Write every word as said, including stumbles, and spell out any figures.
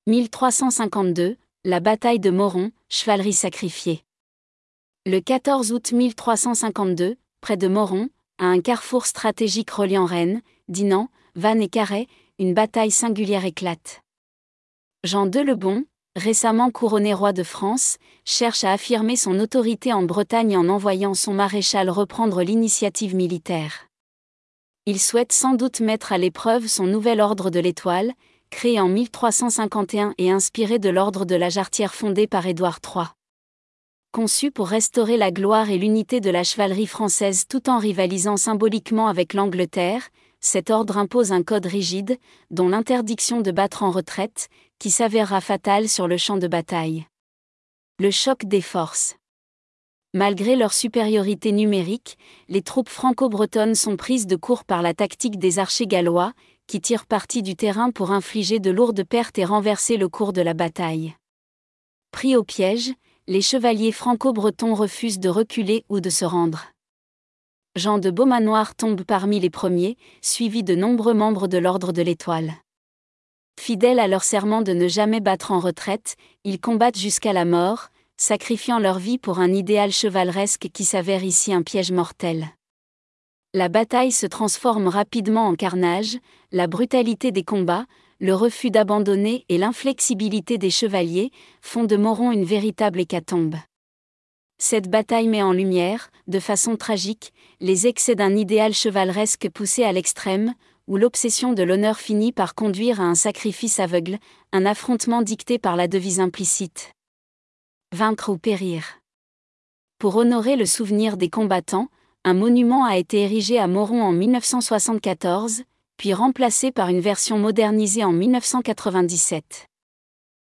mille trois cent cinquante-deux, la bataille de Moron, chevalerie sacrifiée. Le quatorze août mille trois cent cinquante-deux, près de Moron, à un carrefour stratégique reliant Rennes, Dinan, Vannes et Carhaix, une bataille singulière éclate. Jean deux le Bon, récemment couronné roi de France, cherche à affirmer son autorité en Bretagne en envoyant son maréchal reprendre l'initiative militaire. Il souhaite sans doute mettre à l'épreuve son nouvel ordre de l'Étoile, créé en mille trois cent cinquante et un et inspiré de l'ordre de la Jarretière fondé par Édouard trois. Conçu pour restaurer la gloire et l'unité de la chevalerie française tout en rivalisant symboliquement avec l'Angleterre, cet ordre impose un code rigide, dont l'interdiction de battre en retraite, qui s'avérera fatale sur le champ de bataille. Le choc des forces. Malgré leur supériorité numérique, les troupes franco-bretonnes sont prises de court par la tactique des archers gallois, qui tirent parti du terrain pour infliger de lourdes pertes et renverser le cours de la bataille. Pris au piège, les chevaliers franco-bretons refusent de reculer ou de se rendre. Jean de Beaumanoir tombe parmi les premiers, suivi de nombreux membres de l'ordre de l'Étoile. Fidèles à leur serment de ne jamais battre en retraite, ils combattent jusqu'à la mort, sacrifiant leur vie pour un idéal chevaleresque qui s'avère ici un piège mortel. La bataille se transforme rapidement en carnage, la brutalité des combats, le refus d'abandonner et l'inflexibilité des chevaliers font de Moron une véritable hécatombe. Cette bataille met en lumière, de façon tragique, les excès d'un idéal chevaleresque poussé à l'extrême, où l'obsession de l'honneur finit par conduire à un sacrifice aveugle, un affrontement dicté par la devise implicite. Vaincre ou périr. Pour honorer le souvenir des combattants, un monument a été érigé à Moron en mille neuf cent soixante-quatorze, puis remplacé par une version modernisée en mille neuf cent quatre-vingt-dix-sept.